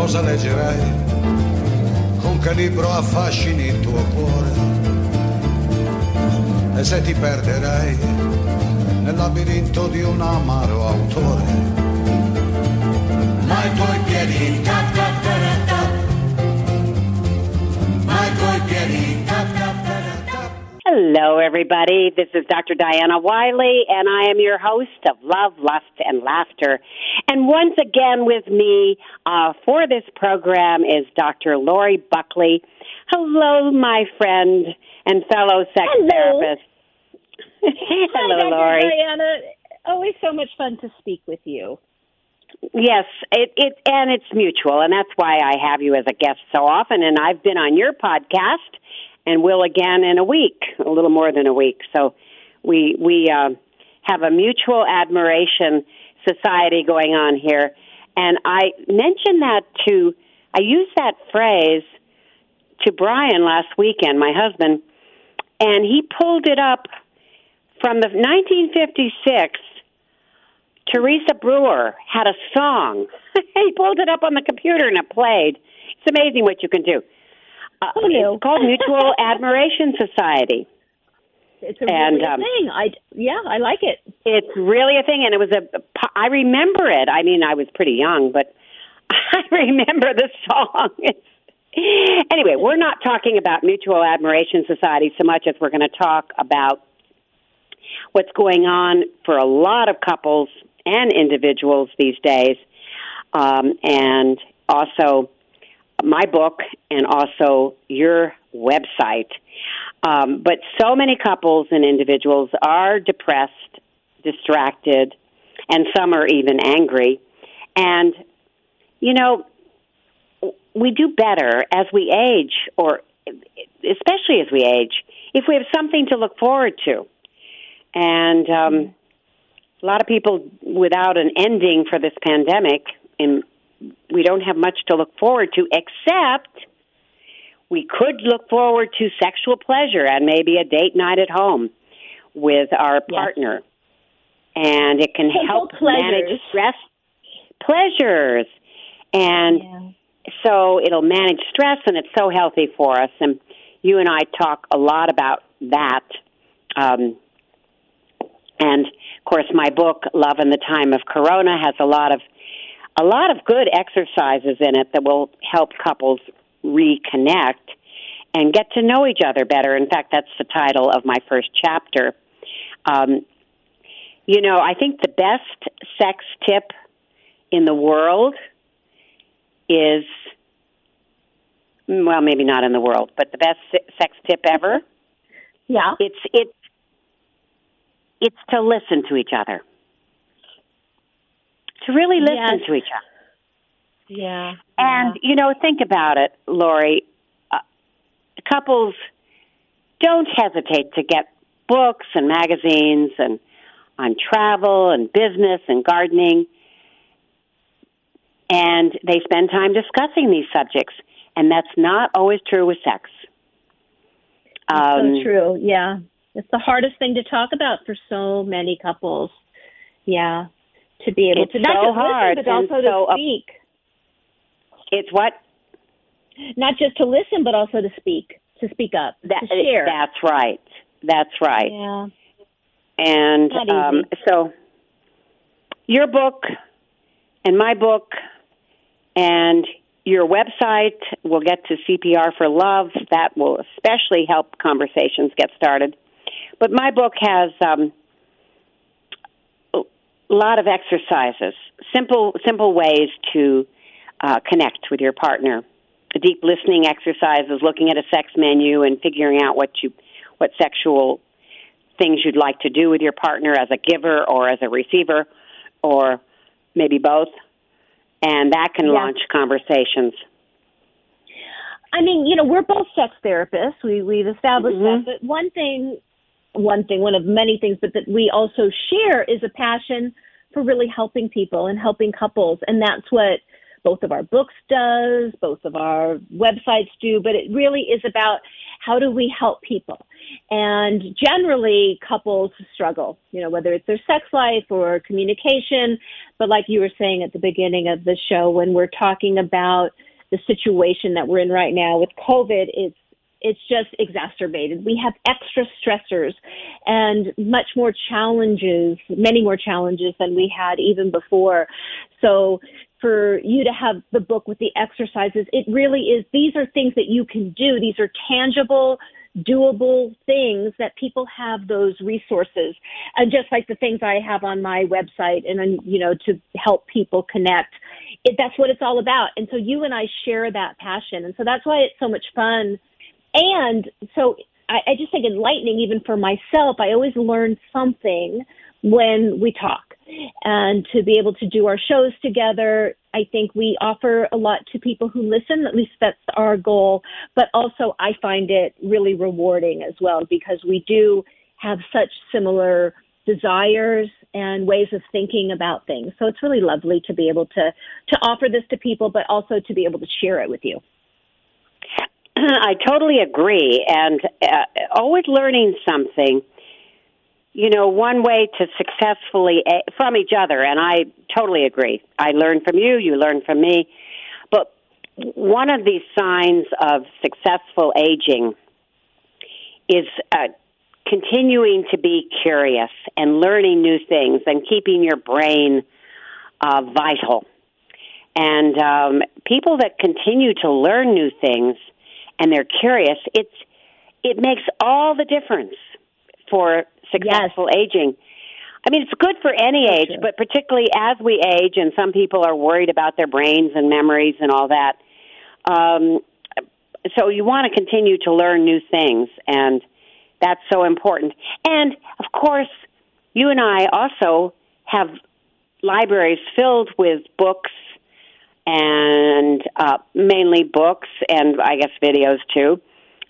cosa leggerai? Con che libro affascini il tuo cuore? E se ti perderai nel labirinto di un amaro autore? Ma i tuoi piedi tap tap tap tap, ma i tuoi piedi tap tap tap tap. Hello, everybody. This is Dr. Diana Wiley, and I am your host of Love, Lust, and Laughter. And once again with me for this program is Dr. Lori Buckley. Hello, my friend and fellow sex therapist. Hello, Hi, Dr. Lori. Diana. Always so much fun to speak with you. Yes, and it's mutual, and that's why I have you as a guest so often. And I've been on your podcast, and will again in a week, a little more than a week. So we have a mutual admiration society going on here. And I mentioned that I used that phrase to Brian last weekend, my husband, and he pulled it up from the 1956. Teresa Brewer had a song. He pulled it up on the computer and it played. It's amazing what you can do. It's called Mutual Admiration Society. It's a really thing. I like it. It's really a thing, and it was I remember it. I mean, I was pretty young, but I remember the song. Anyway, we're not talking about Mutual Admiration Society so much as we're going to talk about what's going on for a lot of couples and individuals these days, and also my book and also your website. But so many couples and individuals are depressed, distracted, and some are even angry. And, you know, we do better as we age, or especially as we age, if we have something to look forward to. And a lot of people without an ending for this pandemic, and we don't have much to look forward to, except we could look forward to sexual pleasure and maybe a date night at home with our partner. And it can help manage stress, pleasures. And so it'll manage stress, and it's so healthy for us. And you and I talk a lot about that. And, of course, my book, Love in the Time of Corona, has a lot of good exercises in it that will help couples reconnect and get to know each other better. In fact, that's the title of my first chapter. You know, I think the best sex tip in the world is, well, maybe not in the world, but the best sex tip ever. Yeah. It's to listen to each other. To really listen to each other. Yeah. And, you know, think about it, Lori. Couples don't hesitate to get books and magazines and on travel and business and gardening. And they spend time discussing these subjects. And that's not always true with sex. So true, yeah. It's the hardest thing to talk about for so many couples. Yeah. To be able to not just listen, but also to speak. It's what? Not just to listen, but also to speak up, to share. That's right. That's right. Yeah. And so your book and my book and your website, we'll get to CPR for Love. That will especially help conversations get started. But my book has a lot of exercises, simple ways to connect with your partner. Deep listening exercises, looking at a sex menu and figuring out what sexual things you'd like to do with your partner as a giver or as a receiver, or maybe both. And that can launch conversations. I mean, you know, we're both sex therapists. We've established that. But one of many things that we also share is a passion for really helping people and helping couples. And that's what both of our books does, both of our websites do. But it really is about how do we help people? And generally couples struggle, whether it's their sex life or communication. But like you were saying at the beginning of the show, when we're talking about the situation that we're in right now with COVID, it's just exacerbated. We have extra stressors and many more challenges than we had even before. So for you to have the book with the exercises, it really is, these are things that you can do. These are tangible, doable things that people have those resources. And just like the things I have on my website and, to help people connect, that's what it's all about. And so you and I share that passion. And so that's why it's so much fun. And so I just think enlightening, even for myself, I always learn something when we talk. And to be able to do our shows together, I think we offer a lot to people who listen. At least that's our goal. But also I find it really rewarding as well, because we do have such similar desires and ways of thinking about things. So it's really lovely to be able to offer this to people, but also to be able to share it with you. I totally agree, and always learning something. One way to successfully, from each other, and I totally agree. I learn from you, you learn from me. But one of the signs of successful aging is continuing to be curious and learning new things and keeping your brain vital. And people that continue to learn new things and they're curious, it makes all the difference for successful aging. I mean, it's good for any age, but particularly as we age, and some people are worried about their brains and memories and all that. So you want to continue to learn new things, and that's so important. And, of course, you and I also have libraries filled with books, and mainly books and, I guess, videos, too,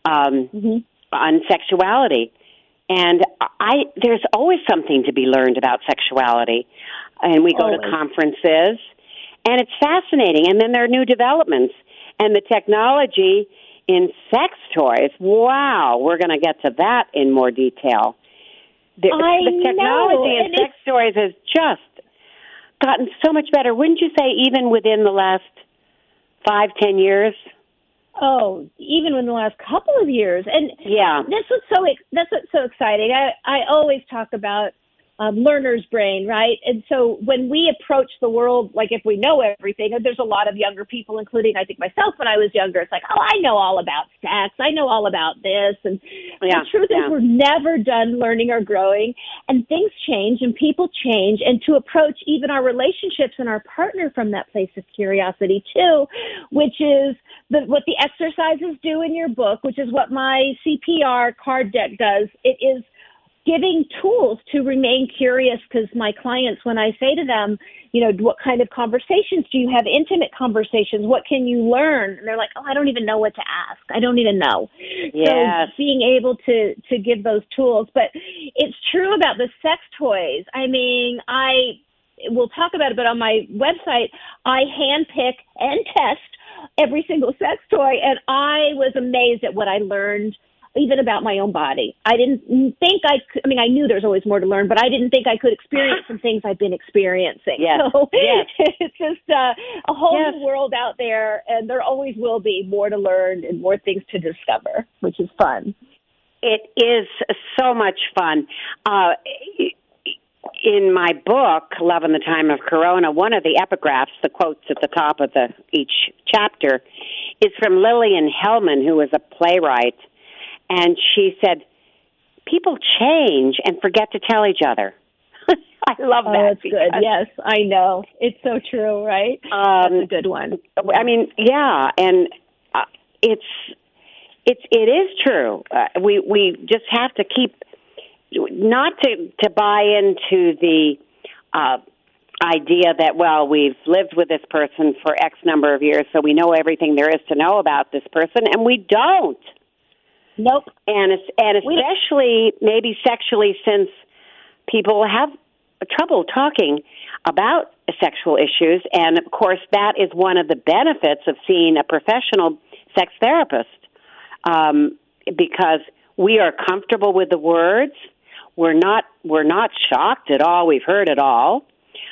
on sexuality. And there's always something to be learned about sexuality. And we go to conferences, and it's fascinating. And then there are new developments. And the technology in sex toys, wow, we're going to get to that in more detail. The technology in sex toys has just gotten so much better. Wouldn't you say even within the last 5-10 years? Oh, even in the last couple of years. And yeah, that's what's so exciting. I always talk about learner's brain, right? And so when we approach the world, like if we know everything, and there's a lot of younger people, including I think myself when I was younger, it's like, oh, I know all about sex. I know all about this. And the truth is we're never done learning or growing, and things change and people change. And to approach even our relationships and our partner from that place of curiosity too, which is what the exercises do in your book, which is what my CPR card deck does. It is giving tools to remain curious, because my clients, when I say to them, what kind of conversations do you have? Intimate conversations. What can you learn? And they're like, oh, I don't even know what to ask. I don't even know. Yes. So being able to give those tools. But it's true about the sex toys. I mean, we'll talk about it, but on my website, I handpick and test every single sex toy. And I was amazed at what I learned, even about my own body. I didn't think I knew there's always more to learn, but I didn't think I could experience some things I've been experiencing. Yes. So it's just a whole new world out there, and there always will be more to learn and more things to discover, which is fun. It is so much fun. In my book, Love in the Time of Corona, one of the epigraphs, the quotes at the top of each chapter, is from Lillian Hellman, who was a playwright. And she said, people change and forget to tell each other. I love that. That's good. Yes, I know. It's so true, right? That's a good one. I mean, yeah, and it is true. We just have to keep, not to buy into the idea that, well, we've lived with this person for X number of years, so we know everything there is to know about this person, and we don't. Nope. And especially maybe sexually, since people have trouble talking about sexual issues. And, of course, that is one of the benefits of seeing a professional sex therapist. because we are comfortable with the words. We're not shocked at all. We've heard it all.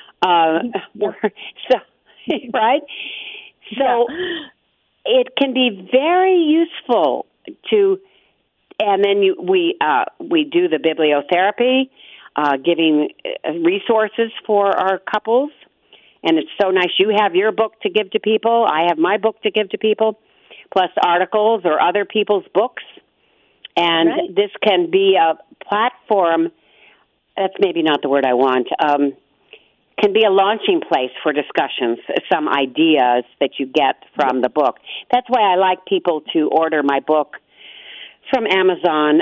Right? So it can be very useful to, and then we do the bibliotherapy, giving resources for our couples, and it's so nice. You have your book to give to people. I have my book to give to people, plus articles or other people's books, and this can be a platform. That's maybe not the word I want. Can be a launching place for discussions, some ideas that you get from the book. That's why I like people to order my book from Amazon,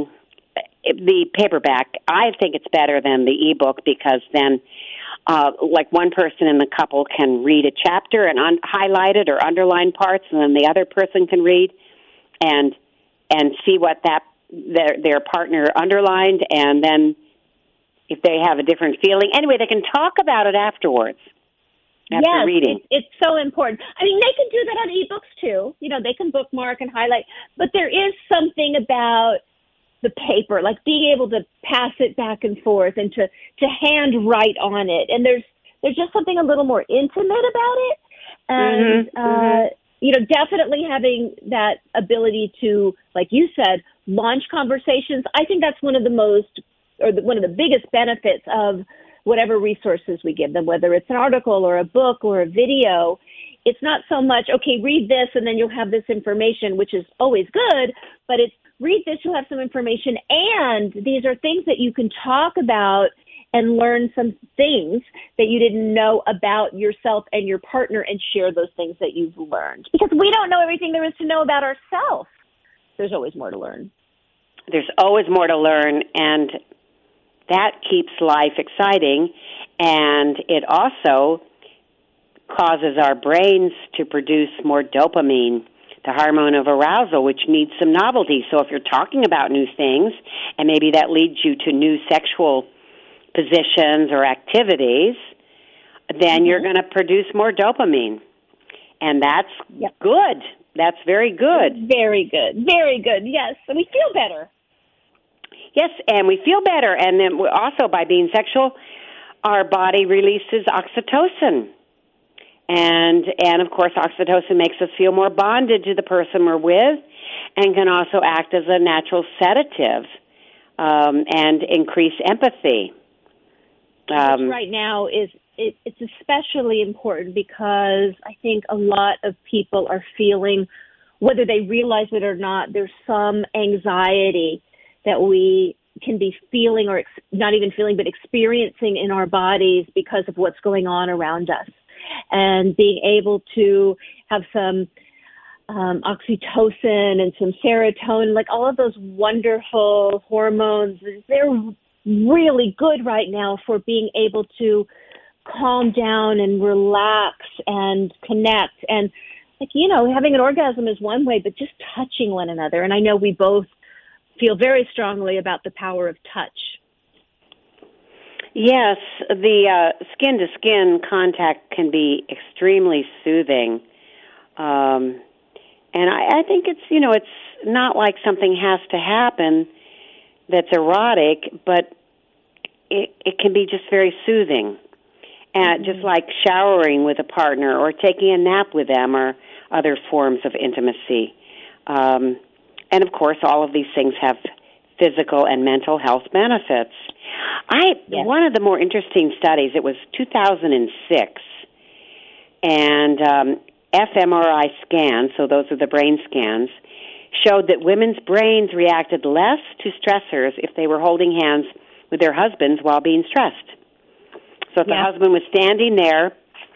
the paperback. I think it's better than the ebook because then, like one person in the couple can read a chapter and highlight it or underline parts, and then the other person can read and see what their partner underlined, and then if they have a different feeling. Anyway, they can talk about it afterwards. After reading. It's so important. I mean, they can do that on ebooks too. You know, they can bookmark and highlight, but there is something about the paper, like being able to pass it back and forth and to hand write on it. And there's just something a little more intimate about it. And, you know, definitely having that ability to, like you said, launch conversations. I think that's one of the biggest benefits of whatever resources we give them, whether it's an article or a book or a video. It's not so much, okay, read this and then you'll have this information, which is always good, but it's read this, you'll have some information, and these are things that you can talk about and learn some things that you didn't know about yourself and your partner and share those things that you've learned. Because we don't know everything there is to know about ourselves. There's always more to learn. There's always more to learn, and that keeps life exciting, and it also causes our brains to produce more dopamine, the hormone of arousal, which needs some novelty. So if you're talking about new things, and maybe that leads you to new sexual positions or activities, then you're going to produce more dopamine. And that's good. That's very good. Very good. Very good, yes. And we feel better. Yes, and we feel better. And then also by being sexual, our body releases oxytocin. And of course, oxytocin makes us feel more bonded to the person we're with and can also act as a natural sedative and increase empathy. Which right now it's especially important because I think a lot of people are feeling, whether they realize it or not, there's some anxiety that we can be feeling or not even feeling, but experiencing in our bodies because of what's going on around us. And being able to have some oxytocin and some serotonin, like all of those wonderful hormones, they're really good right now for being able to calm down and relax and connect. And, like, you know, having an orgasm is one way, but just touching one another. And I know we both feel very strongly about the power of touch. Yes, the skin-to-skin contact can be extremely soothing. And I think it's not like something has to happen that's erotic, but it can be just very soothing. And just like showering with a partner or taking a nap with them or other forms of intimacy. And, of course, all of these things have physical and mental health benefits. One of the more interesting studies, it was 2006, and fMRI scans, so those are the brain scans, showed that women's brains reacted less to stressors if they were holding hands with their husbands while being stressed. So if the husband was standing there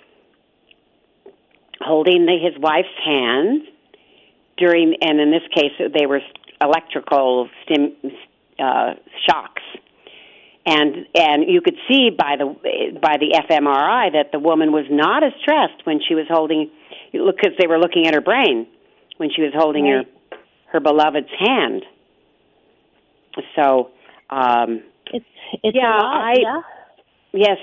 holding his wife's hand and in this case they were electrical shocks, and you could see by the fMRI that the woman was not as stressed when she was holding, because they were looking at her brain when she was holding her beloved's hand. So it's yes,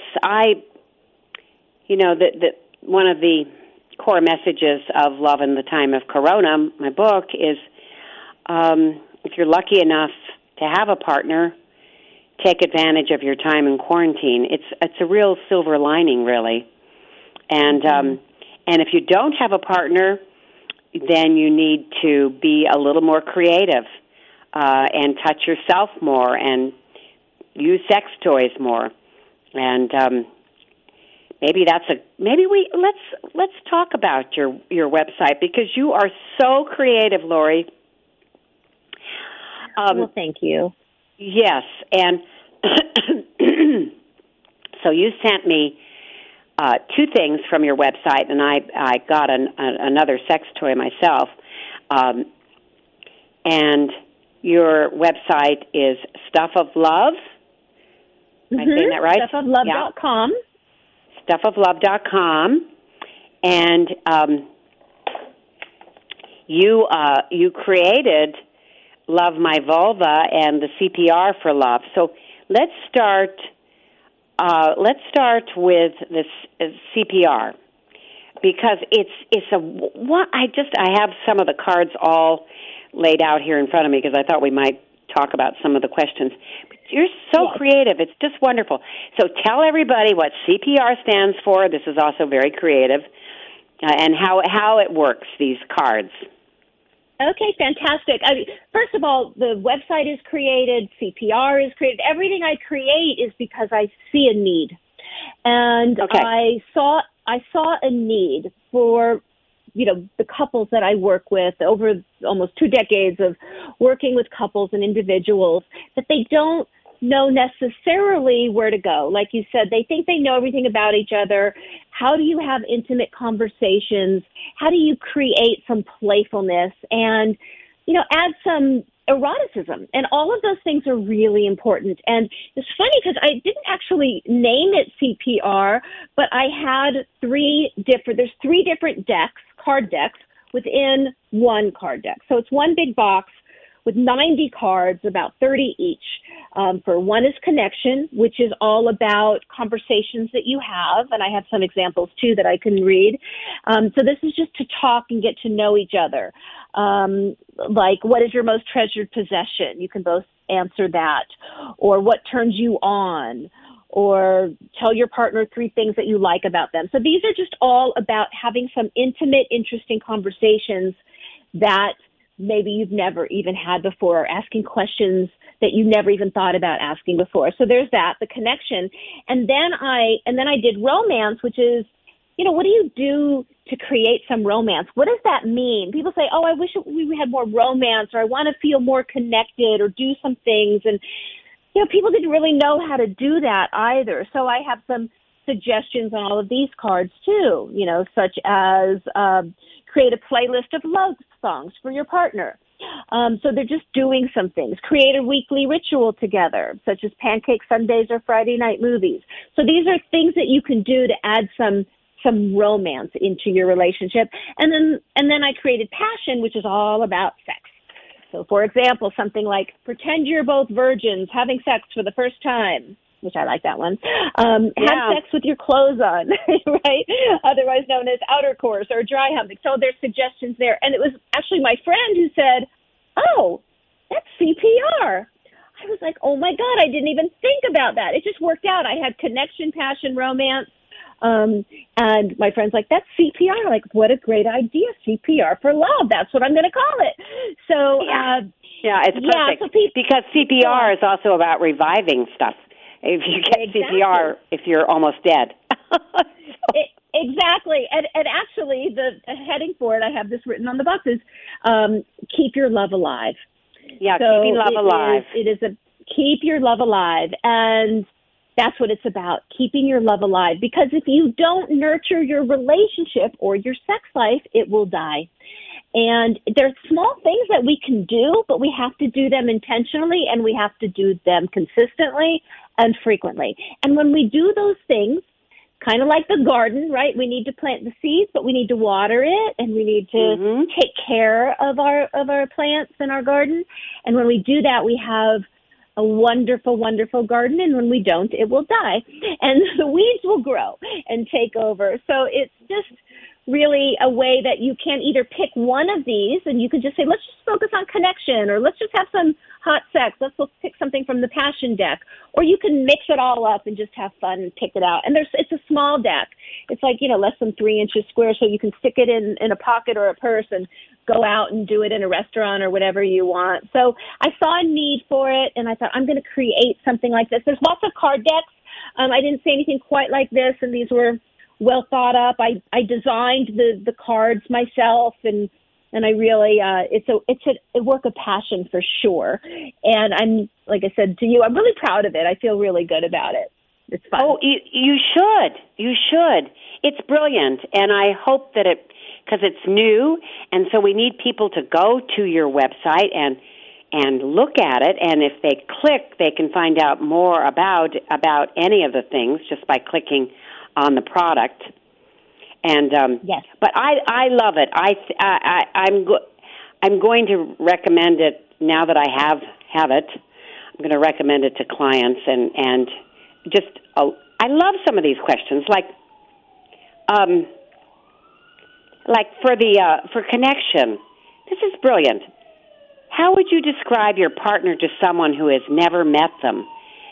one of the core messages of Love in the Time of Corona, my book, is if you're lucky enough to have a partner, take advantage of your time in quarantine. It's a real silver lining, really. And and if you don't have a partner, then you need to be a little more creative and touch yourself more and use sex toys more. And let's talk about your website, because you are so creative, Lori. Well, thank you. Yes, and so you sent me two things from your website, and I got another sex toy myself. And your website is Stuff of Love. Am I saying that right? Stuffoflove.com. Yeah. Stuffoflove.com. And you created Love My Vulva and the CPR for love. So let's start with this CPR, because I have some of the cards all laid out here in front of me, because I thought we might talk about some of the questions. But you're so creative. It's just wonderful. So tell everybody what CPR stands for. This is also very creative, and how it works, these cards. Okay, fantastic. First of all, the website is created, CPR is created. Everything I create is because I see a need. And I saw a need for, the couples that I work with over almost 2 decades of working with couples and individuals, that they don't know necessarily where to go. Like you said, they think they know everything about each other. How do you have intimate conversations? How do you create some playfulness and, add some eroticism? And all of those things are really important. And it's funny because I didn't actually name it CPR, but I had there's 3 different card decks within one card deck. So it's one big box with 90 cards, about 30 each. For one is connection, which is all about conversations that you have, and I have some examples too that I can read. So this is just to talk and get to know each other. Like, what is your most treasured possession? You can both answer that. Or what turns you on? Or tell your partner 3 things that you like about them. So these are just all about having some intimate, interesting conversations that maybe you've never even had before, or asking questions that you never even thought about asking before. So there's that, the connection. And then I did romance, which is, what do you do to create some romance? What does that mean? People say, I wish we had more romance, or I want to feel more connected, or do some things. And, people didn't really know how to do that either. So I have some suggestions on all of these cards too, such as create a playlist of love songs for your partner. So they're just doing some things. Create a weekly ritual together, such as pancake Sundays or Friday night movies. So these are things that you can do to add some romance into your relationship. And then I created passion, which is all about sex. So for example, something like pretend you're both virgins having sex for the first time, which I like that one. Have sex with your clothes on, right? Otherwise known as outer course or dry humping. So there's suggestions there. And it was actually my friend who said, that's CPR. I was like, oh my God, I didn't even think about that. It just worked out. I had connection, passion, romance. And my friend's like, that's CPR. Like, what a great idea. CPR for love. That's what I'm going to call it. So, it's perfect. So because CPR is also about reviving stuff. If you get CPR, if you're almost dead. Exactly. And actually, the heading for it, I have this written on the box, is keep your love alive. Yeah, so keeping love alive. It is keep your love alive. And that's what it's about, keeping your love alive. Because if you don't nurture your relationship or your sex life, it will die. And there's small things that we can do, but we have to do them intentionally, and we have to do them consistently and frequently. And when we do those things, kind of like the garden, right? We need to plant the seeds, but we need to water it, and we need to take care of our plants in our garden. And when we do that, we have a wonderful, wonderful garden. And when we don't, it will die, and the weeds will grow and take over. So it's just really a way that you can either pick one of these and you can just say, let's just focus on connection, or let's just have some hot sex. Let's pick something from the passion deck. Or you can mix it all up and just have fun and pick it out. And it's a small deck. It's like, less than 3 inches square, so you can stick it in a pocket or a purse and go out and do it in a restaurant or whatever you want. So I saw a need for it, and I thought, I'm going to create something like this. There's lots of card decks. I didn't say anything quite like this, and these were well thought up. I designed the cards myself, and I really it's a work of passion for sure. And I'm, like I said to you, I'm really proud of it. I feel really good about it. It's fun. Oh, you should. You should. It's brilliant, and I hope that because it's new, and so we need people to go to your website and look at it, and if they click, they can find out more about any of the things just by clicking on the product. And yes, but I love it. I'm going to recommend it now that I have it. I'm going to recommend it to clients, and just I love some of these questions, like for connection. This is brilliant. How would you describe your partner to someone who has never met them?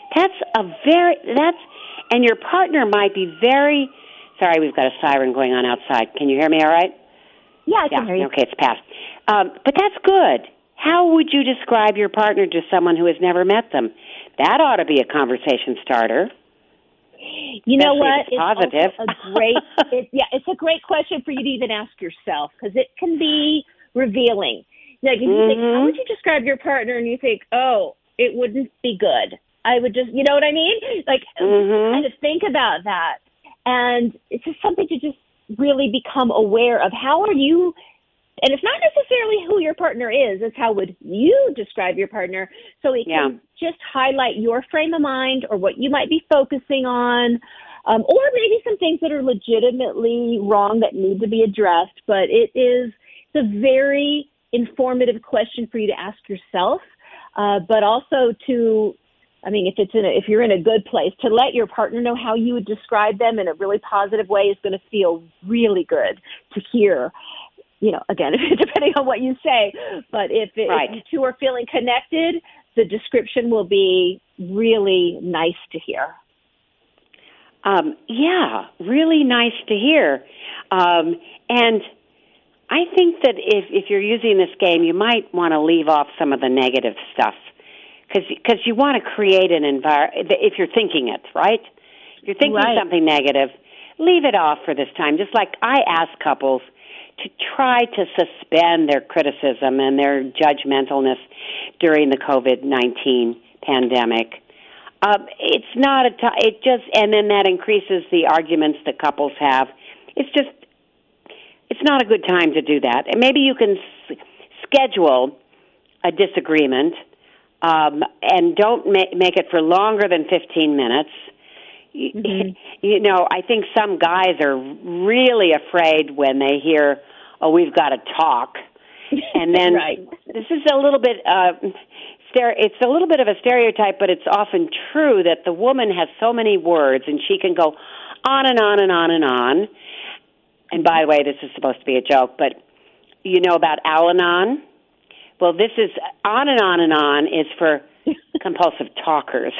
And your partner might be very. Sorry, we've got a siren going on outside. Can you hear me all right? Yeah, I can hear you. Okay, it's passed. But that's good. How would you describe your partner to someone who has never met them? That ought to be a conversation starter. You know what? It's positive. It's a great question for you to even ask yourself, because it can be revealing. Like if you think, how would you describe your partner, and you think, oh, it wouldn't be good. I would just, you know what I mean? Like, kind of think about that. And it's just something to just really become aware of. How are you, and it's not necessarily who your partner is, it's how would you describe your partner, so it can just highlight your frame of mind or what you might be focusing on, or maybe some things that are legitimately wrong that need to be addressed. But it's a very informative question for you to ask yourself, but also to, if you're in a good place, to let your partner know how you would describe them in a really positive way is going to feel really good to hear. Again, depending on what you say, but if you two are feeling connected, the description will be really nice to hear. Really nice to hear. And I think that if you're using this game, you might want to leave off some of the negative stuff. Because you want to create an environment, if you're thinking it, right? If you're thinking something negative, leave it off for this time. Just like I ask couples to try to suspend their criticism and their judgmentalness during the COVID-19 pandemic. It's not and then that increases the arguments that couples have. It's not a good time to do that. And maybe you can schedule a disagreement, and don't make it for longer than 15 minutes. I think some guys are really afraid when they hear, "Oh, we've got to talk," and then this is a little bit. It's a little bit of a stereotype, but it's often true that the woman has so many words, and she can go on and on and on and on. And by the way, this is supposed to be a joke, but you know about Al-Anon? Well, this is on and on and on is for compulsive talkers.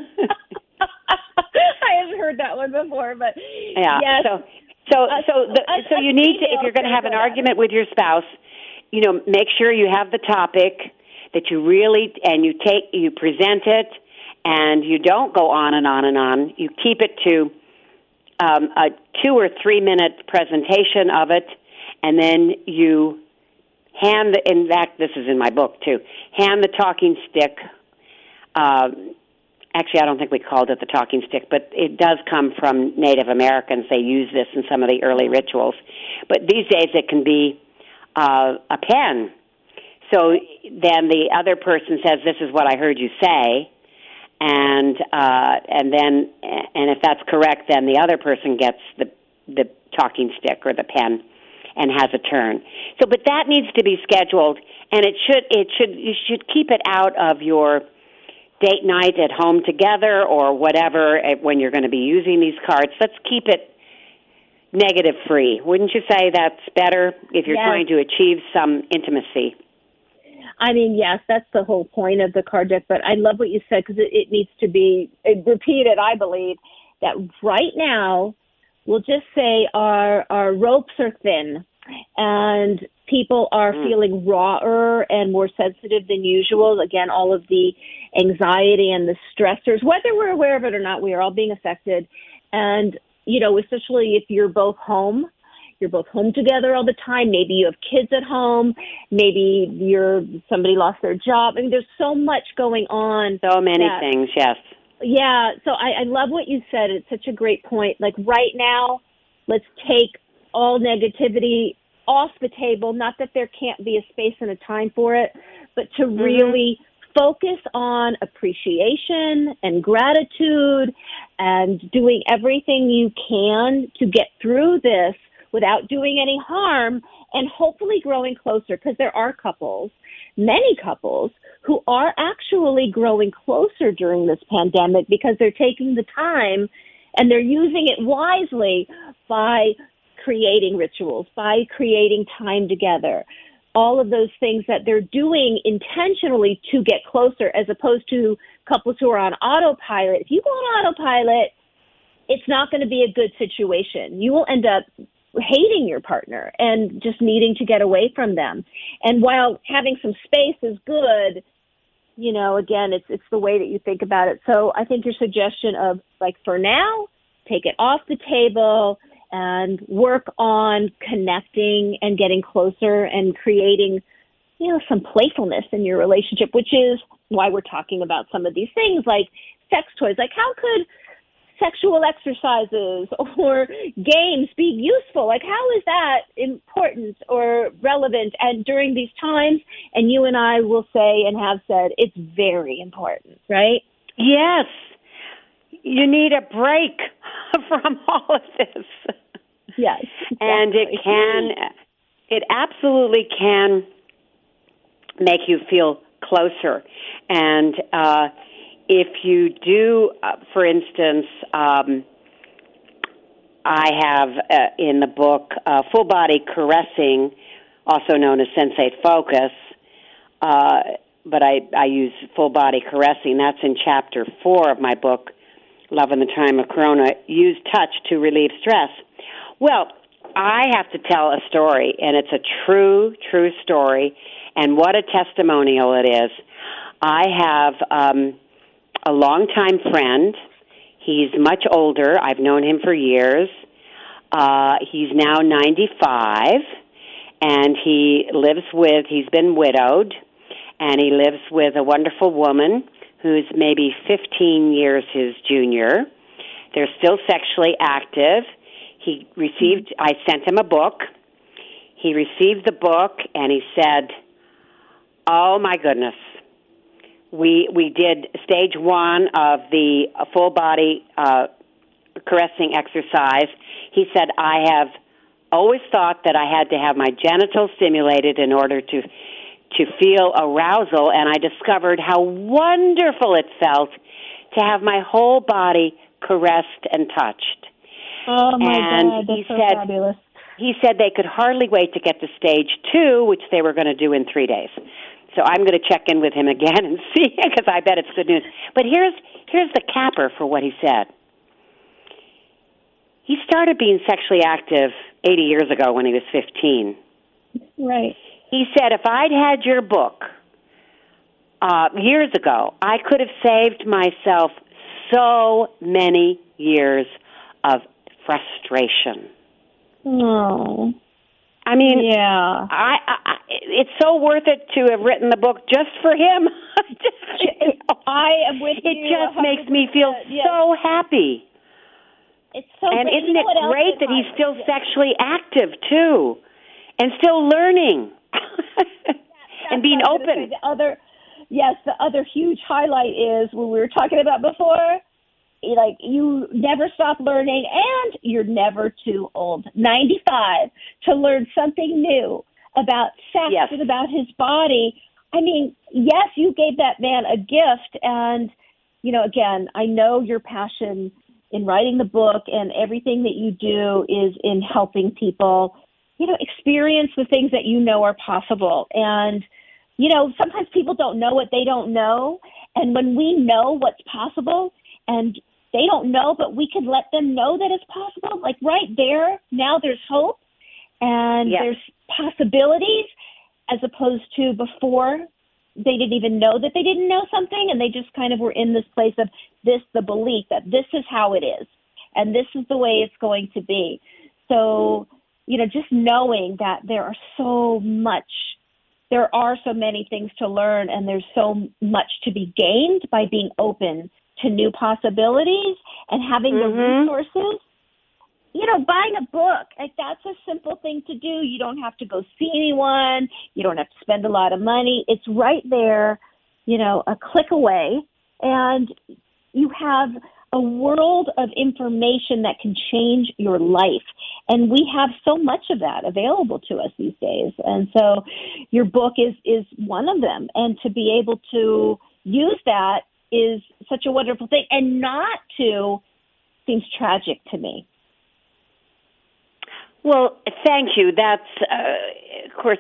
I haven't heard that one before, but yes. So you need to, if you're going to have an argument with your spouse, make sure you have the topic that you really, and you present it, and you don't go on and on and on. You keep it to a 2 or 3 minute presentation of it, and then you in fact, this is in my book too, hand the talking stick. Actually, I don't think we called it the talking stick, but it does come from Native Americans. They use this in some of the early rituals. But these days it can be a pen. So then the other person says, "This is what I heard you say," and if that's correct, then the other person gets the talking stick or the pen and has a turn. So, but that needs to be scheduled, and you should keep it out of your date night at home together or whatever when you're going to be using these cards. Let's keep it negative free. Wouldn't you say that's better if you're Yes. trying to achieve some intimacy? I mean, yes, that's the whole point of the card deck, but I love what you said because it needs to be repeated, I believe, that right now, we'll just say our ropes are thin and people are feeling rawer and more sensitive than usual. Again, all of the anxiety and the stressors, whether we're aware of it or not, we are all being affected. And, especially if you're both home together all the time. Maybe you have kids at home. Maybe somebody lost their job. I mean, there's so much going on. So many things, yes. Yeah, so I love what you said. It's such a great point. Like right now, let's take all negativity off the table. Not that there can't be a space and a time for it, but to really focus on appreciation and gratitude and doing everything you can to get through this without doing any harm and hopefully growing closer, because there are many couples, who are actually growing closer during this pandemic because they're taking the time and they're using it wisely by creating rituals, by creating time together, all of those things that they're doing intentionally to get closer, as opposed to couples who are on autopilot. If you go on autopilot, it's not going to be a good situation. You will end up hating your partner and just needing to get away from them. And while having some space is good, again, it's the way that you think about it. So I think your suggestion of, like, for now, take it off the table and work on connecting and getting closer and creating, some playfulness in your relationship, which is why we're talking about some of these things like sex toys. Like, how could sexual exercises or games be useful? Like, how is that important or relevant? And during these times, and you and I will say and have said, it's very important, right? Yes. You need a break from all of this. Yes. Exactly. And it absolutely can make you feel closer. And, if you do, for instance, I have in the book Full Body Caressing, also known as Sensate Focus, but I use Full Body Caressing. That's in Chapter 4 of my book, Love in the Time of Corona, Use Touch to Relieve Stress. Well, I have to tell a story, and it's a true story, and what a testimonial it is. I have a longtime friend. He's much older. I've known him for years. He's now 95, and he's been widowed, and he lives with a wonderful woman who's maybe 15 years his junior. They're still sexually active. I sent him a book. He received the book, and he said, "Oh, my goodness. We did stage 1 of the full body caressing exercise." He said, "I have always thought that I had to have my genitals stimulated in order to feel arousal, and I discovered how wonderful it felt to have my whole body caressed and touched." Oh, my God, that's so fabulous. He said they could hardly wait to get to stage 2, which they were going to do in 3 days. So I'm going to check in with him again and see, because I bet it's good news. But here's the capper for what he said. He started being sexually active 80 years ago when he was 15. Right. He said, if I'd had your book years ago, I could have saved myself so many years of frustration. Oh. I mean, yeah. It's so worth it to have written the book just for him. I am with you. It just makes me feel so happy. It's so and great. Isn't it great that he's still sexually active, too, and still learning and being open? The other huge highlight is what we were talking about before. Like, you never stop learning, and you're never too old, 95, to learn something new about sex and about his body. I mean, yes, you gave that man a gift, and, again, I know your passion in writing the book, and everything that you do is in helping people, experience the things that are possible. And, sometimes people don't know what they don't know. And when we know what's possible and they don't know, but we can let them know that it's possible, like right there, now there's hope and there's possibilities, as opposed to before they didn't even know that they didn't know something, and they just kind of were in this place of the belief that this is how it is and this is the way it's going to be. So, just knowing that there are so many things to learn, and there's so much to be gained by being open to new possibilities and having the resources. Buying a book, that's a simple thing to do. You don't have to go see anyone. You don't have to spend a lot of money. It's right there, a click away, and you have a world of information that can change your life. And we have so much of that available to us these days. And so your book is one of them. And to be able to use that is such a wonderful thing. And not to seems tragic to me. Well, thank you. That's, of course,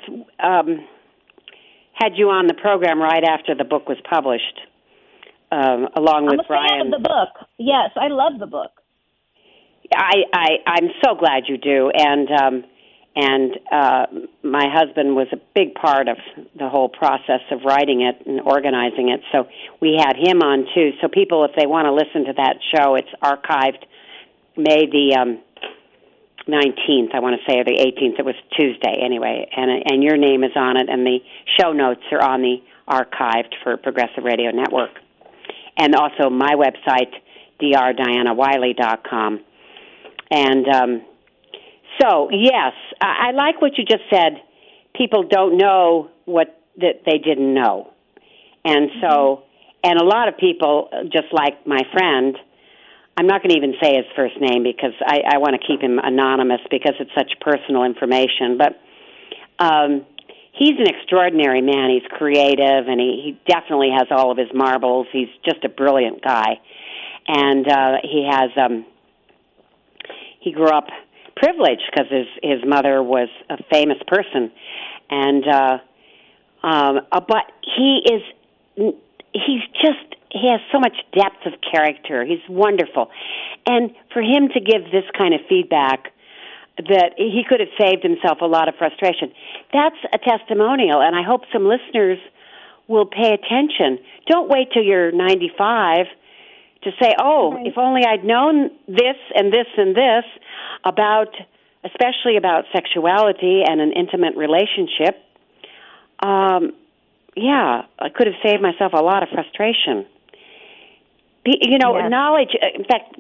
had you on the program right after the book was published, along with Brian. I'm a fan of the book. Yes, I love the book. I'm so glad you do, and my husband was a big part of the whole process of writing it and organizing it. So we had him on too. So people, if they want to listen to that show, it's archived May the 19th, I want to say, or the 18th. It was Tuesday anyway, and your name is on it, and the show notes are on the archived for Progressive Radio Network, and also my website, drdianawiley.com. And so, yes, I like what you just said. People don't know what that they didn't know, and so, and a lot of people, just like my friend. I'm not going to even say his first name because I want to keep him anonymous because it's such personal information. But he's an extraordinary man. He's creative, and he definitely has all of his marbles. He's just a brilliant guy. And he grew up privileged because his mother was a famous person. And but he has so much depth of character. He's wonderful. And for him to give this kind of feedback that he could have saved himself a lot of frustration, that's a testimonial, and I hope some listeners will pay attention. Don't wait till you're 95 to say, if only I'd known this and this and this especially about sexuality and an intimate relationship. I could have saved myself a lot of frustration. Knowledge, in fact,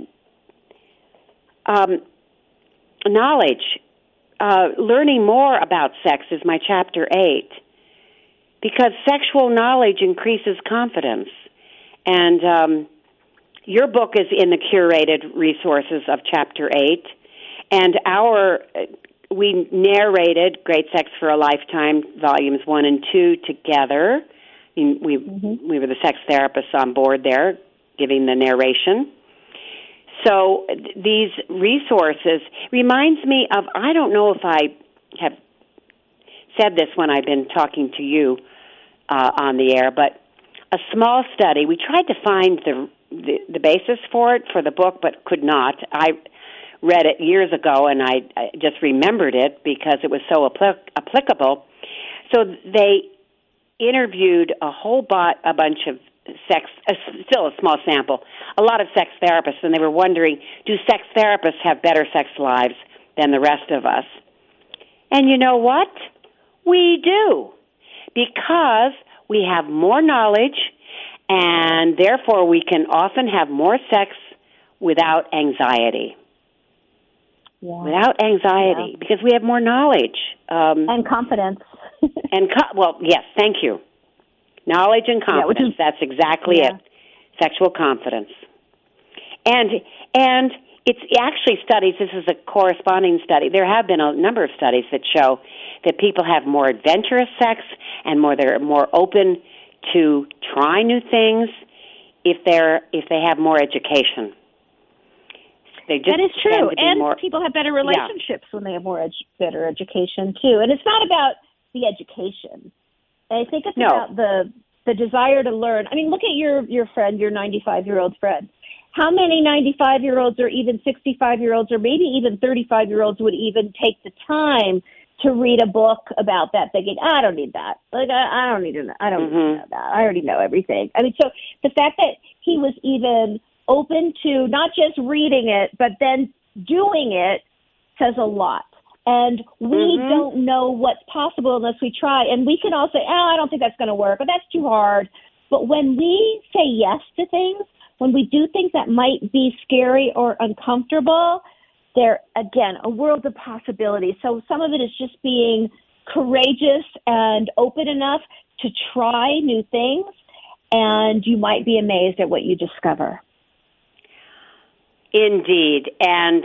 learning more about sex is my Chapter 8, because sexual knowledge increases confidence. And your book is in the curated resources of Chapter 8, and we narrated Great Sex for a Lifetime, Volumes 1 and 2 together. We were the sex therapists on board there, giving the narration. So these resources reminds me of, I don't know if I have said this when I've been talking to you on the air, but a small study. We tried to find the basis for it for the book, but could not. I read it years ago, and I just remembered it because it was so applicable. So they interviewed a bunch of still a small sample, a lot of sex therapists, and they were wondering, do sex therapists have better sex lives than the rest of us? And you know what? We do, because we have more knowledge, and therefore we can often have more sex without anxiety. Yeah. Without anxiety, because we have more knowledge. And confidence. Yes, thank you. Knowledge and confidence, that's exactly it. Sexual confidence. And it's actually studies, this is a corresponding study. There have been a number of studies that show that people have more adventurous sex and they're more open to try new things if they have more education. They just that is true. tend to be And more, people have better relationships when they have more better education, too. And it's not about the education. I think it's about the desire to learn. I mean, look at your friend, your 95-year-old friend. How many 95-year-olds or even 65-year-olds or maybe even 35-year-olds would even take the time to read a book about that, thinking, I don't need that. Like, I don't need to know. I don't need to know that. I already know everything. I mean, so the fact that he was even open to not just reading it, but then doing it says a lot. And we don't know what's possible unless we try. And we can all say, I don't think that's going to work, or that's too hard. But when we say yes to things, when we do things that might be scary or uncomfortable, they're, again, a world of possibilities. So some of it is just being courageous and open enough to try new things, and you might be amazed at what you discover. Indeed. And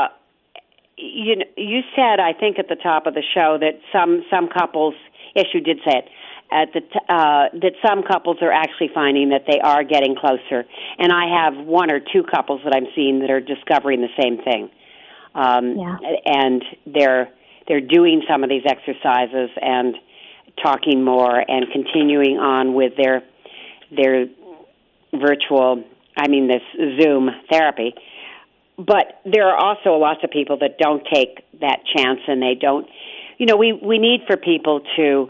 you said, I think at the top of the show, that some couples, yes, you did say it, that some couples are actually finding that they are getting closer. And I have one or two couples that I'm seeing that are discovering the same thing. And they're doing some of these exercises and talking more and continuing on with their virtual, this Zoom therapy. But there are also lots of people that don't take that chance, and they don't. We need for people to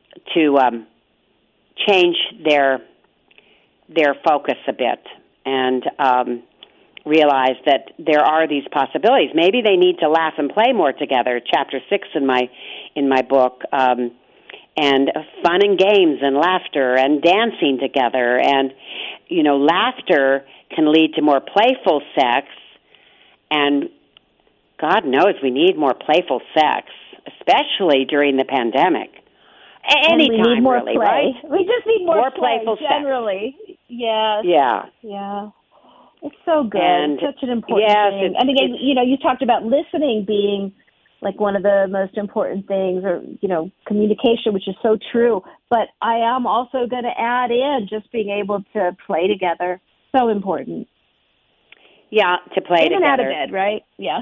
change their focus a bit and realize that there are these possibilities. Maybe they need to laugh and play more together. Chapter 6 in my book, and fun and games and laughter and dancing together. And laughter can lead to more playful sex. And God knows we need more playful sex, especially during the pandemic. Anytime, we need more really, play. right? We just need more play, playful generally. Sex. Yes. Yeah. It's so good. And it's such an important thing. I mean, you talked about listening being like one of the most important things, or, communication, which is so true. But I am also going to add in just being able to play together. So important. Yeah, to play together. In and out of bed, right? Yeah.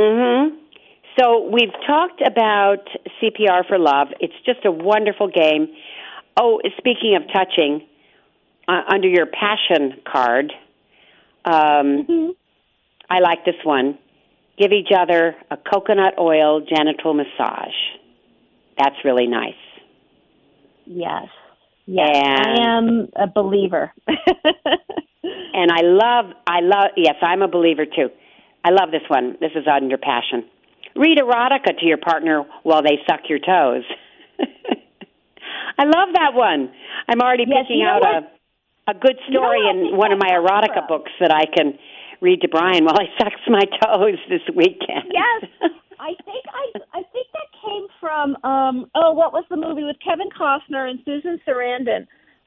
So we've talked about CPR for Love. It's just a wonderful game. Oh, speaking of touching, under your passion card, I like this one. Give each other a coconut oil genital massage. That's really nice. Yes. I am a believer. And I love, yes, I'm a believer too. I love this one. This is under passion. Read erotica to your partner while they suck your toes. I love that one. I'm already picking out a good story in one of my erotica books that I can read to Brian while he sucks my toes this weekend. Yes. I think that came from what was the movie with Kevin Costner and Susan Sarandon?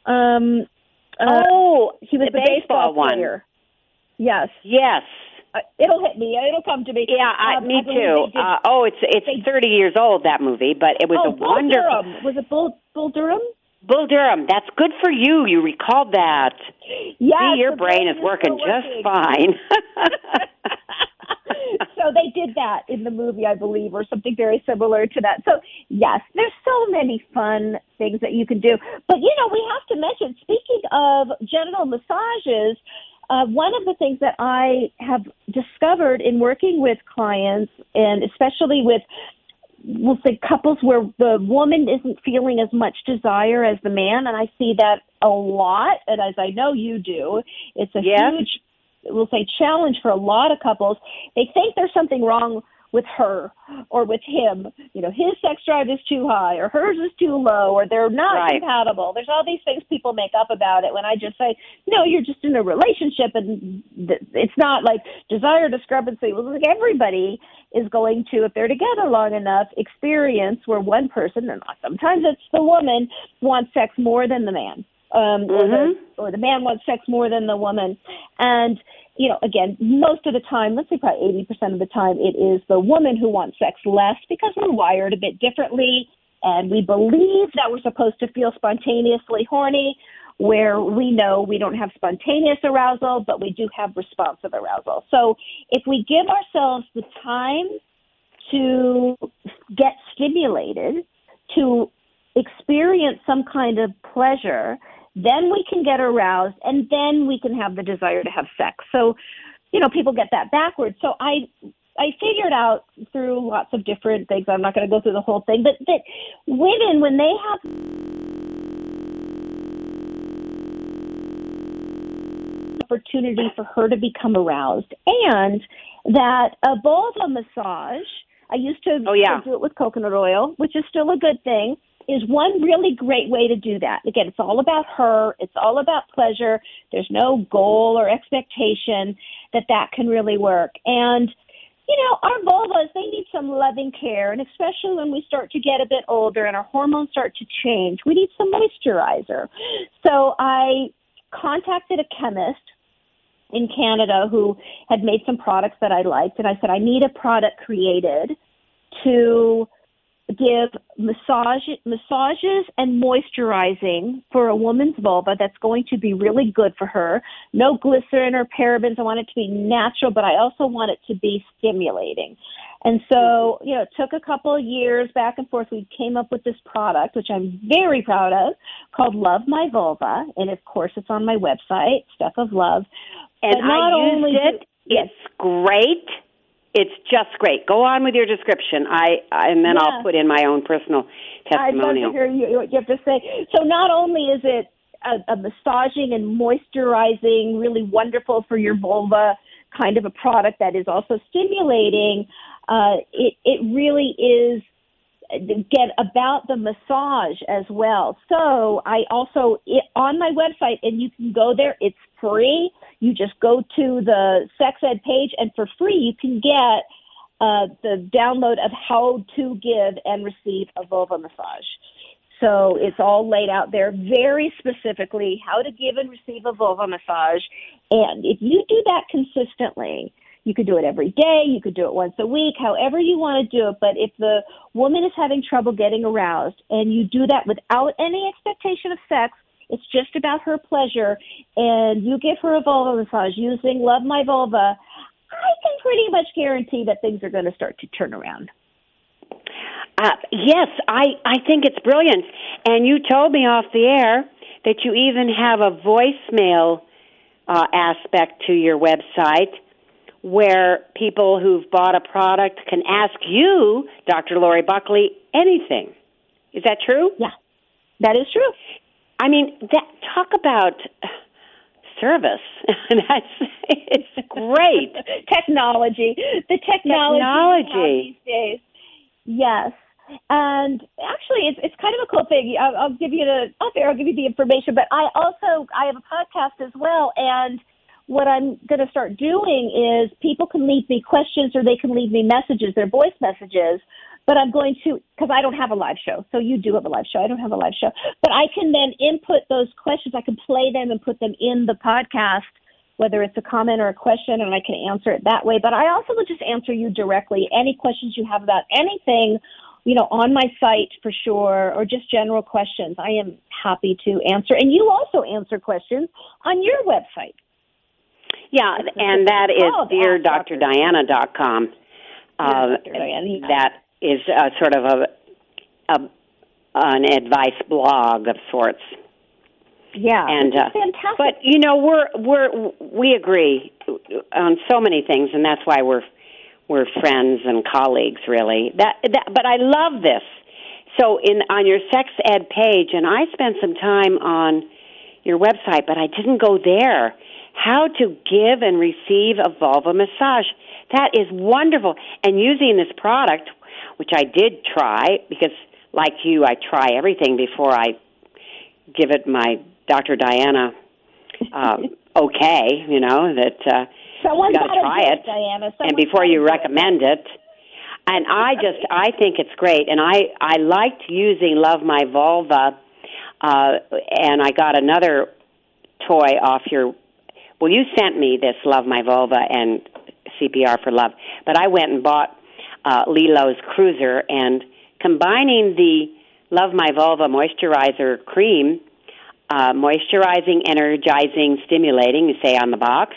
He was the baseball player. One. Yes. It'll hit me. It'll come to me. Yeah, me too. It's 30 years old, that movie, but it was a wonderful. Durham. Was it Bull Durham? Bull Durham. That's good for you. You recalled that. Yes. See, your brain is working just fine. So they did that in the movie, I believe, or something very similar to that. So, yes, there's so many fun things that you can do. But, we have to mention, speaking of genital massages, one of the things that I have discovered in working with clients, and especially with, we'll say, couples where the woman isn't feeling as much desire as the man, and I see that a lot, and as I know you do, it's a huge, we'll say, challenge for a lot of couples. They think there's something wrong with her or with him. His sex drive is too high, or hers is too low, or they're not compatible. There's all these things people make up about it when I just say, no, you're just in a relationship, and it's not like desire discrepancy. Well, like everybody is going to, if they're together long enough, experience where one person, and sometimes it's the woman, wants sex more than the man. Or the man wants sex more than the woman. And, again, most of the time, let's say probably 80% of the time, it is the woman who wants sex less because we're wired a bit differently, and we believe that we're supposed to feel spontaneously horny, where we know we don't have spontaneous arousal, but we do have responsive arousal. So if we give ourselves the time to get stimulated, to experience some kind of pleasure, then we can get aroused, and then we can have the desire to have sex. So, people get that backwards. So I figured out through lots of different things, I'm not going to go through the whole thing, but that women, when they have opportunity for her to become aroused, and that a vulva massage, I used to do it with coconut oil, which is still a good thing, is one really great way to do that. Again, it's all about her. It's all about pleasure. There's no goal or expectation that can really work. And, our vulvas, they need some loving care, and especially when we start to get a bit older and our hormones start to change, we need some moisturizer. So I contacted a chemist in Canada who had made some products that I liked, and I said, I need a product created to give massages and moisturizing for a woman's vulva that's going to be really good for her. No glycerin or parabens. I want it to be natural, but I also want it to be stimulating. And so, it took a couple of years back and forth. We came up with this product, which I'm very proud of, called Love My Vulva. And, of course, it's on my website, Steph of Love. And I used it. It's great. It's just great. Go on with your description. And then I'll put in my own personal testimonial. I'd love to hear what you have to say. So not only is it a massaging and moisturizing, really wonderful for your vulva kind of a product that is also stimulating, it really is about the massage as well. So I also, on my website, and you can go there, it's free. You just go to the sex ed page, and for free you can get the download of how to give and receive a vulva massage. So it's all laid out there very specifically, how to give and receive a vulva massage. And if you do that consistently, you could do it every day, you could do it once a week, however you want to do it. But if the woman is having trouble getting aroused and you do that without any expectation of sex, it's just about her pleasure, and you give her a vulva massage using Love My Vulva, I can pretty much guarantee that things are going to start to turn around. Yes, I think it's brilliant. And you told me off the air that you even have a voicemail aspect to your website where people who've bought a product can ask you, Dr. Lori Buckley, anything. Is that true? Yeah, that is true. I mean, talk about service. It's great. Technology. The technology these days. Yes. And actually, it's kind of a cool thing. I'll give you the information, but I have a podcast as well, and what I'm going to start doing is people can leave me questions or they can leave me messages, their voice messages, but I'm going to, because I don't have a live show. So you do have a live show. I don't have a live show. But I can then input those questions. I can play them and put them in the podcast, whether it's a comment or a question, and I can answer it that way. But I also will just answer you directly. Any questions you have about anything, on my site for sure, or just general questions, I am happy to answer. And you also answer questions on your website. Yeah, and that is DearDrDiana.com. That is sort of an advice blog of sorts. Yeah, and fantastic. But we agree on so many things, and that's why we're friends and colleagues, really. But I love this. So on your sex ed page, and I spent some time on your website, but I didn't go there. How to give and receive a vulva massage. That is wonderful. And using this product, which I did try, because like you, I try everything before I give it my Dr. Diana okay, that someone's got to try it. Diana. And before you recommend it. And I think it's great. And I liked using Love My Vulva, and I got another toy off your... Well, you sent me this Love My Vulva and CPR for Love, but I went and bought Lilo's Cruiser, and combining the Love My Vulva moisturizer cream moisturizing, energizing, stimulating, you say on the box.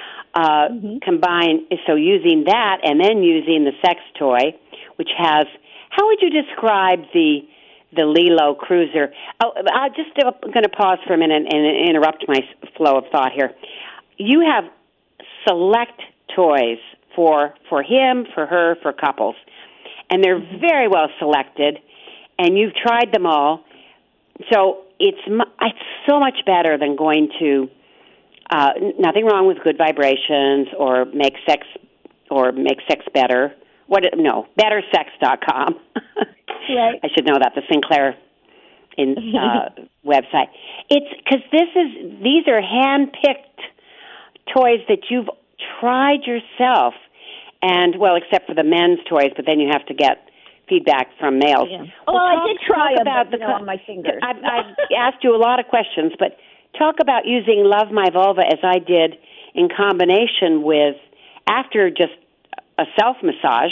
So using that and then using the sex toy, which has, how would you describe the Lilo Cruiser? Oh, I'm just going to pause for a minute and interrupt my flow of thought here. You have select toys for him, for her, for couples, and they're very well selected, and you've tried them all. So it's so much better than going to nothing wrong with Good Vibrations or Make Sex Better. BetterSex.com. Right. I should know that, the Sinclair website. It's because these are hand-picked toys that you've tried yourself, and except for the men's toys, but then you have to get feedback from males. Yeah. I did try about on my fingers. I've asked you a lot of questions, but talk about using Love My Vulva as I did in combination with, after just a self-massage,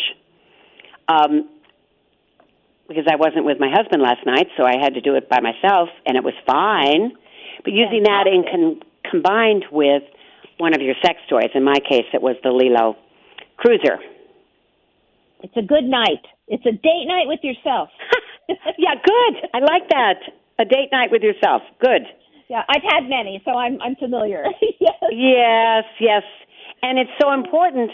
because I wasn't with my husband last night, so I had to do it by myself, and it was fine. But using that combined with one of your sex toys, in my case it was the Lilo Cruiser. It's a good night. It's a date night with yourself. Yeah, good. I like that. A date night with yourself. Good. Yeah, I've had many, so I'm familiar. Yes. And it's so important.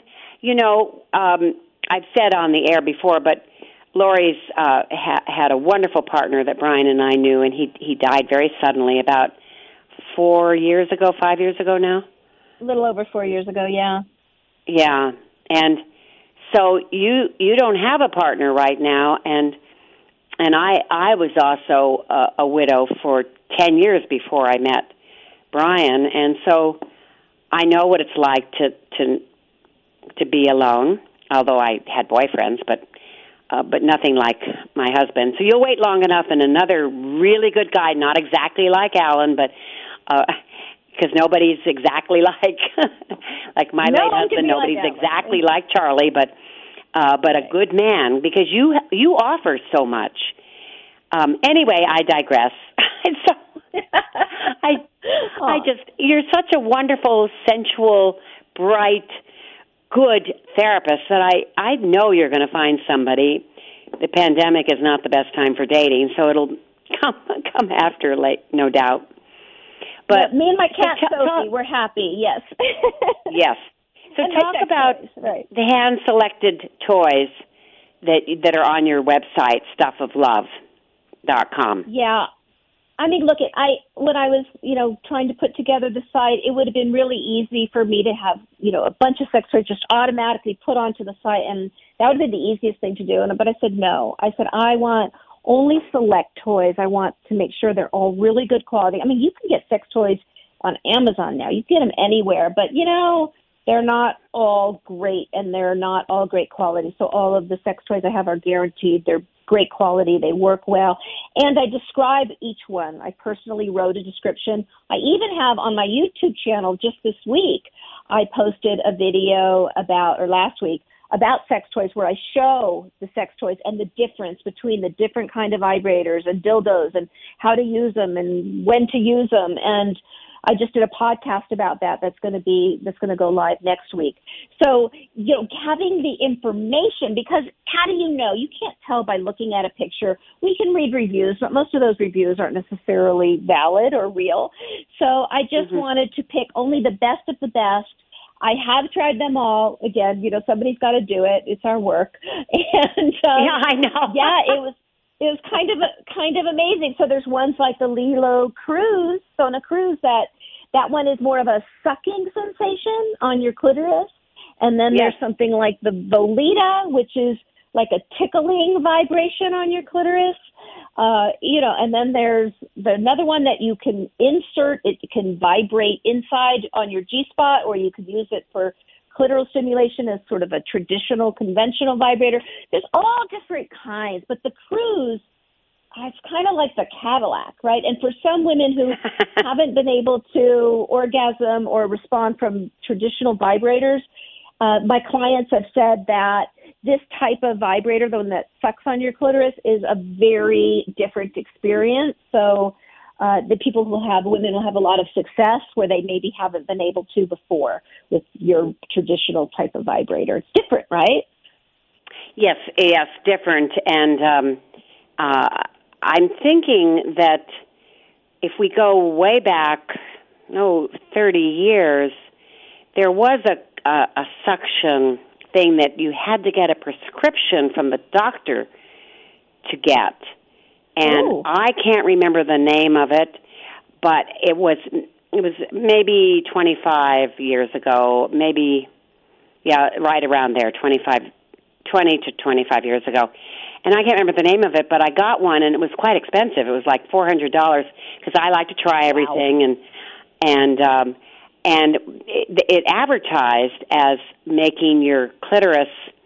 I've said on the air before, but Lori's had a wonderful partner that Brian and I knew, and he died very suddenly about 5 years ago now? A little over 4 years ago, yeah. Yeah, and so you don't have a partner right now, and I was also a widow for 10 years before I met Brian, and so I know what it's like to be alone, although I had boyfriends, but nothing like my husband. So you'll wait long enough, and another really good guy, not exactly like Alan, but because nobody's exactly like my late husband. Nobody's exactly like Charlie, but a good man, because you offer so much. Anyway, I digress. You're such a wonderful, sensual, bright, good therapist that I know you're going to find somebody. The pandemic is not the best time for dating, so it'll come after, no doubt. But me and my cat Sophie, we're happy. Yes. Yes. So talk about the hand-selected toys that are on your website, stuffoflove.com. Yeah. I mean, look, when I was, trying to put together the site, it would have been really easy for me to have, a bunch of sex toys just automatically put onto the site, and that would have been the easiest thing to do. But I said no. I said I want only select toys. I want to make sure they're all really good quality. I mean, you can get sex toys on Amazon now. You can get them anywhere, but, they're not all great, and they're not all great quality. So all of the sex toys I have are guaranteed. They're great quality. They work well. And I describe each one. I personally wrote a description. I even have on my YouTube channel just this week, I posted a video last week, about sex toys, where I show the sex toys and the difference between the different kind of vibrators and dildos and how to use them and when to use them. And I just did a podcast about that. That's going to go live next week. So, having the information, because how do you know? You can't tell by looking at a picture. We can read reviews, but most of those reviews aren't necessarily valid or real. So I just wanted to pick only the best of the best. I have tried them all. Again, somebody's got to do it. It's our work. And yeah, I know. Yeah, it was kind of amazing. So there's ones like the Lilo Cruise, Sona Cruise, that one is more of a sucking sensation on your clitoris. And then there's something like the Volita, which is like a tickling vibration on your clitoris. And then there's another one that you can insert. It can vibrate inside on your G-spot, or you could use it for clitoral stimulation as sort of a traditional, conventional vibrator. There's all different kinds, but the Cruise, it's kind of like the Cadillac, right? And for some women who haven't been able to orgasm or respond from traditional vibrators, my clients have said that this type of vibrator, the one that sucks on your clitoris, is a very different experience. So the women will have a lot of success where they maybe haven't been able to before with your traditional type of vibrator. It's different, right? Yes, different. And I'm thinking that if we go way back, 30 years, there was a suction thing that you had to get a prescription from the doctor to get. And I can't remember the name of it, but it was maybe 25 years ago, right around there, 20 to 25 years ago. And I can't remember the name of it, but I got one, and it was quite expensive. It was like $400 because I like to try everything, and it advertised as making your clitoris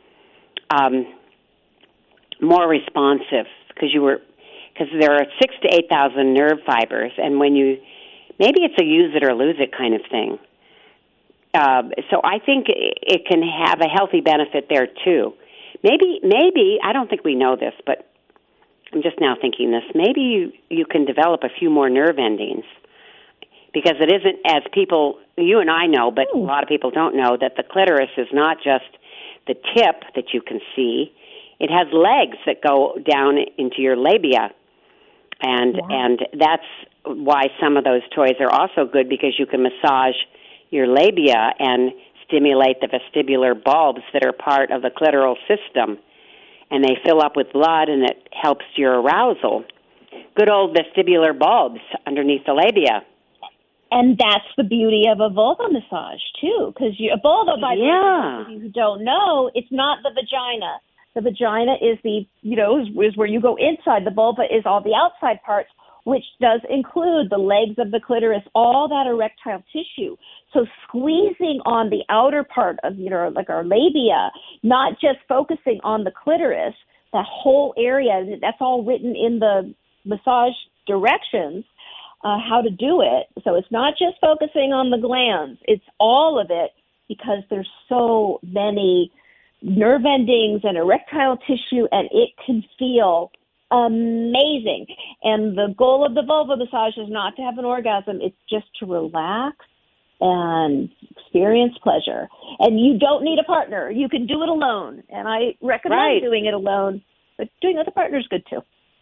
more responsive because there are 6,000 to 8,000 nerve fibers, and maybe it's a use it or lose it kind of thing. So I think it can have a healthy benefit there too. Maybe I don't think we know this, but I'm just now thinking this. Maybe you can develop a few more nerve endings because it isn't as you and I know, but a lot of people don't know that the clitoris is not just the tip that you can see. It has legs that go down into your labia. And that's why some of those toys are also good because you can massage your labia and stimulate the vestibular bulbs that are part of the clitoral system. And they fill up with blood, and it helps your arousal. Good old vestibular bulbs underneath the labia. And that's the beauty of a vulva massage, too, because a vulva, by the way, for you who don't know, it's not the vagina. The vagina is is where you go inside. The vulva is all the outside parts, which does include the legs of the clitoris, all that erectile tissue. So squeezing on the outer part of, like our labia, not just focusing on the clitoris, that whole area, that's all written in the massage directions, how to do it. So it's not just focusing on the glands. It's all of it because there's so many nerve endings and erectile tissue, and it can feel amazing. And the goal of the vulva massage is not to have an orgasm. It's just to relax and experience pleasure. And you don't need a partner. You can do it alone. And I recommend doing it alone, but doing it with a partner is good too.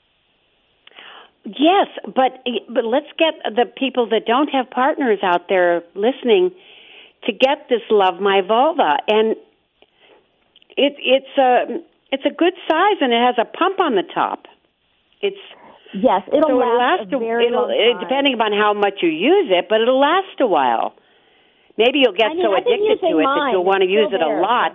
Yes, but let's get the people that don't have partners out there listening to get this Love My Vulva. And it's a good size, and it has a pump on the top. It'll last a very long time. Depending upon how much you use it, but it'll last a while. Maybe you'll get so addicted to it that you'll want to use it a lot.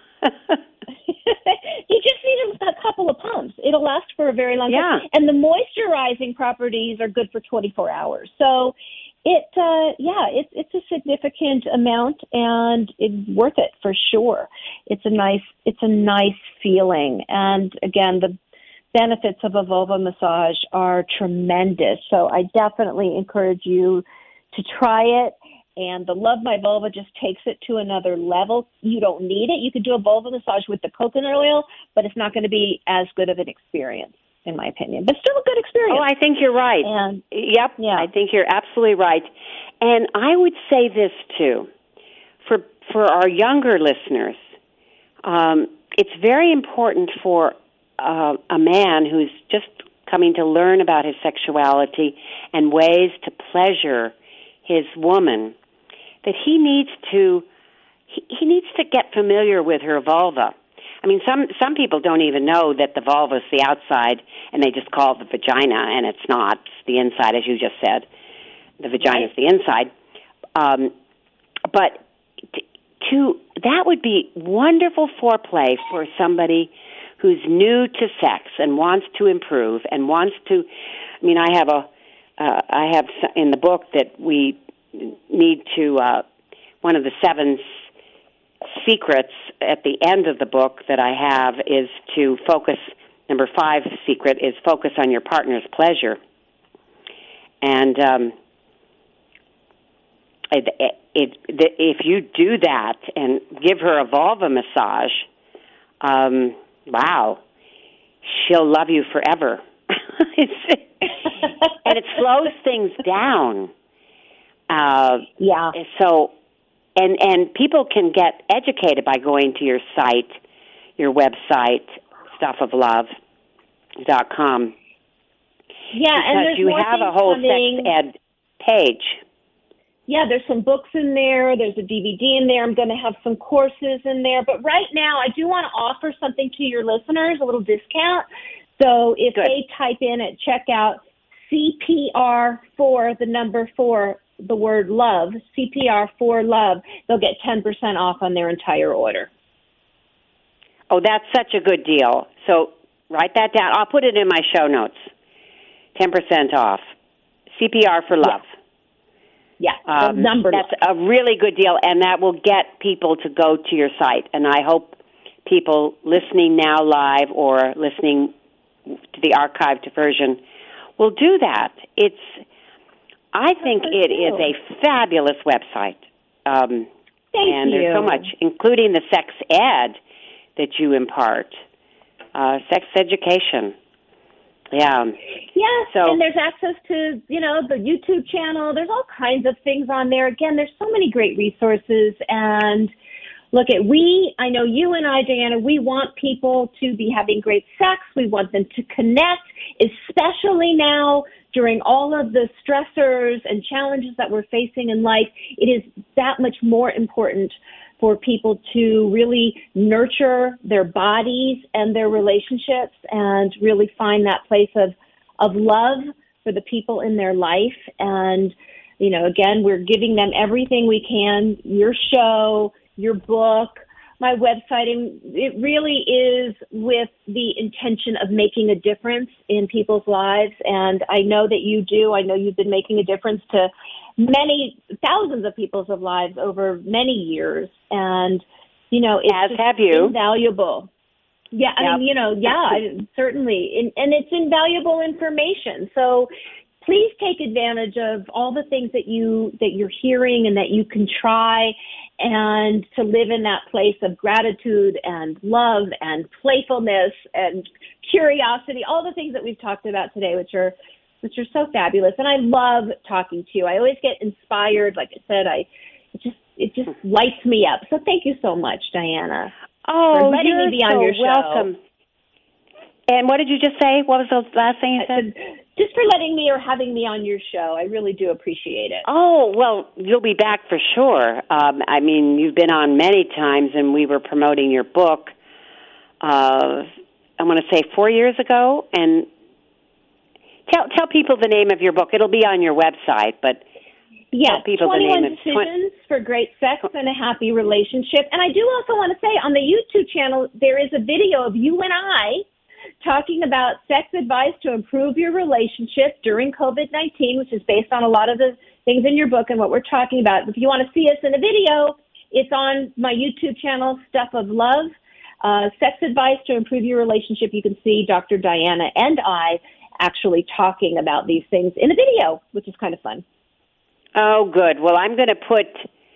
You just need a couple of pumps. It'll last for a very long time. And the moisturizing properties are good for 24 hours. So it's a significant amount, and it's worth it for sure. It's a nice feeling. And again, the benefits of a vulva massage are tremendous. So I definitely encourage you to try it. And the Love My Vulva just takes it to another level. You don't need it. You could do a vulva massage with the coconut oil, but it's not going to be as good of an experience, in my opinion. But still a good experience. Oh, I think you're right. I think you're absolutely right. And I would say this, too. For our younger listeners, it's very important for a man who's just coming to learn about his sexuality and ways to pleasure his woman, that he needs to get familiar with her vulva. I mean, some people don't even know that the vulva is the outside, and they just call it the vagina, and it's not. It's the inside, as you just said. The vagina is the inside. But that would be wonderful foreplay for somebody who's new to sex and wants to improve and wants to. I mean, I have in the book that we need to. One of the 7 secrets at the end of the book that I have is to focus. Number 5 secret is focus on your partner's pleasure, and if you do that and give her a vulva massage, wow, she'll love you forever. and it slows things down. Yeah. So, and people can get educated by going to your site, your website, stuffoflove.com. Yeah, and because there's you more have a things whole coming. sex ed page. Yeah, there's some books in there. There's a DVD in there. I'm going to have some courses in there. But right now, I do want to offer something to your listeners, a little discount. So if they type in at checkout CPR for the number 4, the word love, CPR for love, they'll get 10% off on their entire order. Oh, that's such a good deal. So write that down. I'll put it in my show notes. 10% off. CPR for love. Yeah, that's a really good deal, and that will get people to go to your site. And I hope people listening now live or listening to the archived version will do that. I think it is a fabulous website. Thank and you. There's so much, including the sex ed that you impart, sex education. Yeah. Yes, and there's access to, the YouTube channel. There's all kinds of things on there. Again, there's so many great resources. And I know you and I, Diana, we want people to be having great sex. We want them to connect, especially now during all of the stressors and challenges that we're facing in life. It is that much more important for people to really nurture their bodies and their relationships and really find that place of love for the people in their life. And, again, we're giving them everything we can, your show, your book, my website, and it really is with the intention of making a difference in people's lives. And I know that you do. I know you've been making a difference to many thousands of people's lives over many years. And, it's have you. invaluable. Yeah, I mean, certainly. And it's invaluable information. So please take advantage of all the things that you're hearing and that you can try, and to live in that place of gratitude and love and playfulness and curiosity, all the things that we've talked about today, which are so fabulous. And I love talking to you. I always get inspired. Like I said, it just lights me up. So thank you so much, Diana. Oh, for letting me be on your show. Welcome. And what did you just say? What was the last thing you said? Just for letting me or having me on your show. I really do appreciate it. Oh, well, you'll be back for sure. You've been on many times, and we were promoting your book, I want to say 4 years ago. And tell people the name of your book. It'll be on your website, but tell people 21 the name. Decisions for Great Sex and a Happy Relationship. And I do also want to say on the YouTube channel, there is a video of you and I talking about sex advice to improve your relationship during COVID-19, which is based on a lot of the things in your book and what we're talking about. If you want to see us in a video, it's on my YouTube channel, Stuff of Love, Sex Advice to Improve Your Relationship. You can see Dr. Diana and I actually talking about these things in a video, which is kind of fun. Oh, good. Well, I'm going to put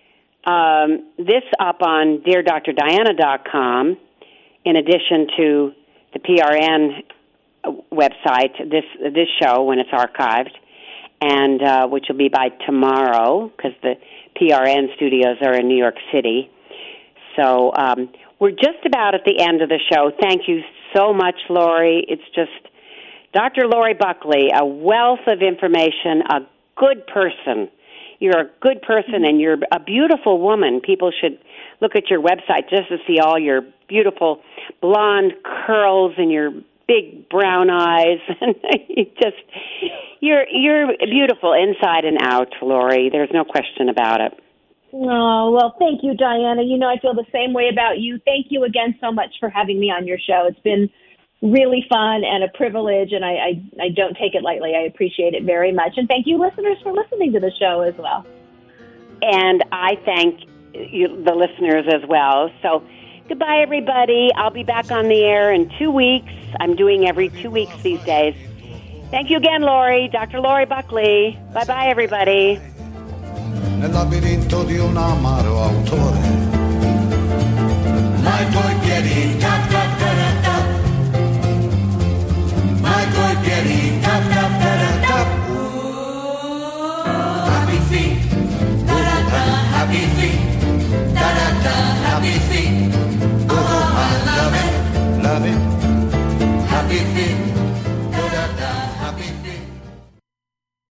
this up on DearDrDiana.com in addition to the PRN website, this show when it's archived, and which will be by tomorrow because the PRN studios are in New York City. So we're just about at the end of the show. Thank you so much, Lori. It's just Dr. Lori Buckley, a wealth of information, a good person. You're a good person, and you're a beautiful woman. People should look at your website just to see all your beautiful blonde curls and your big brown eyes. And you're beautiful inside and out, Lori. There's no question about it. Oh, well, thank you, Diana. I feel the same way about you. Thank you again so much for having me on your show. It's been really fun and a privilege, and I don't take it lightly. I appreciate it very much. And thank you, listeners, for listening to the show as well. And I thank you, the listeners as well. So goodbye, everybody. I'll be back on the air in 2 weeks. I'm doing every 2 weeks these days. Thank you again, Lori. Dr. Lori Buckley. Bye-bye, everybody. Nel labirinto di un amaro autore, mai coi piedi tap tap tap tap, mai coi piedi tap tap tap tap. happy feet, da-da-da, happy feet. Oh, I love it, Love it. happy feet.